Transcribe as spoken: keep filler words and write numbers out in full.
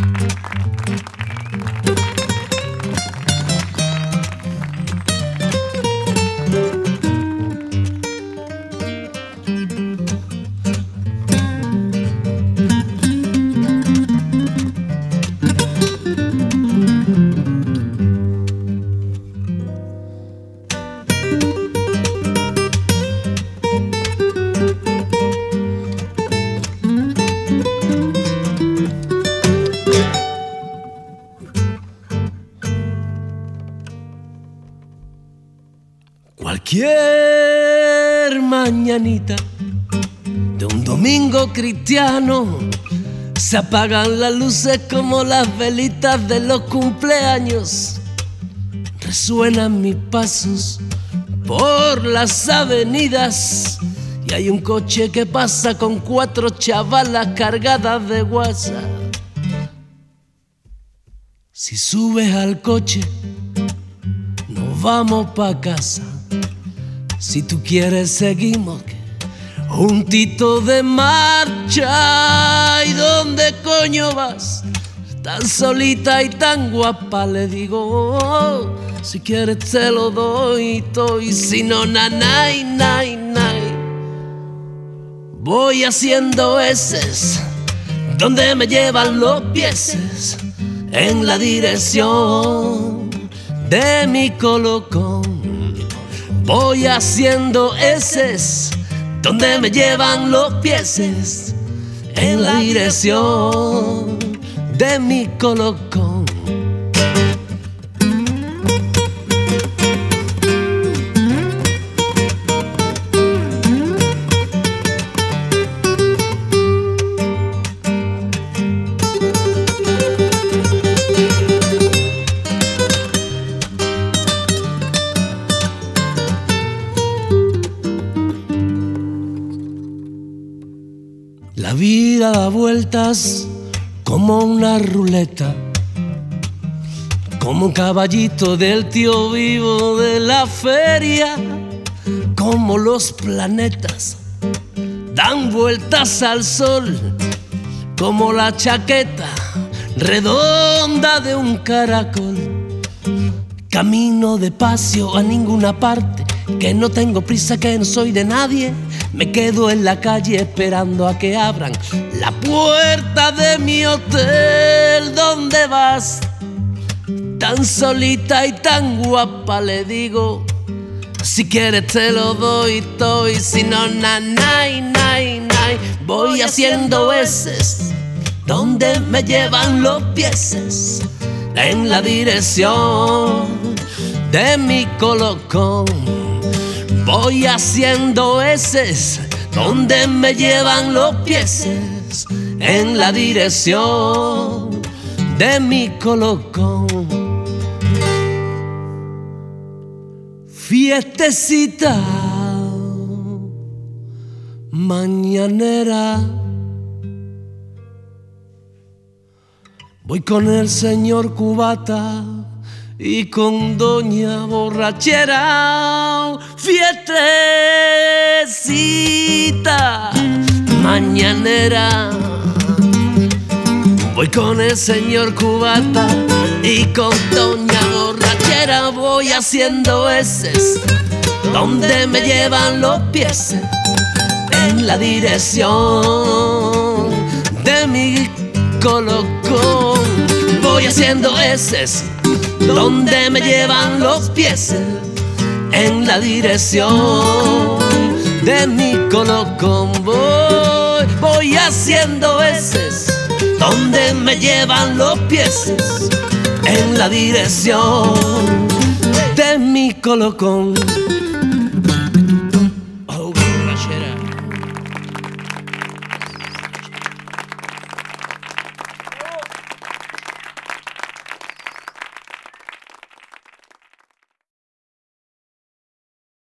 Cualquier mañanita de un domingo cristiano se apagan las luces como las velitas de los cumpleaños. Resuenan mis pasos por las avenidas y hay un coche que pasa con cuatro chavalas cargadas de guasa. Si subes al coche, nos vamos pa' casa. Si tú quieres seguimos juntito de marcha. ¿Y dónde coño vas? Tan solita y tan guapa, le digo. Oh, si quieres te lo doy todo, y si no, na, nay, nay, nay. Voy haciendo eses donde me llevan los pieses, en la dirección de mi colocón. Voy haciendo eses donde me llevan los pieses, en la dirección de mi colocón. La vida da vueltas como una ruleta, como un caballito del tío vivo de la feria, como los planetas dan vueltas al sol, como la chaqueta redonda de un caracol. Camino despacio a ninguna parte, que no tengo prisa, que no soy de nadie. Me quedo en la calle esperando a que abran la puerta de mi hotel. ¿Dónde vas? Tan solita y tan guapa, le digo. Si quieres te lo doy todo, y si no, na, nay, nay, nay. Voy haciendo eses donde me llevan los pieses, en la dirección de mi colocón. Voy haciendo eses donde me llevan los pieses, en la dirección de mi colocón. Fiestecita mañanera, voy con el señor cubata y con doña borrachera. Fiestecita mañanera, voy con el señor cubata y con doña borrachera. Voy haciendo eses donde me llevan los pies, en la dirección de mi colocón. Voy haciendo eses donde me llevan los pies, en la dirección de mi colocón. Voy, voy haciendo eses donde me llevan los pies, en la dirección de mi colocón.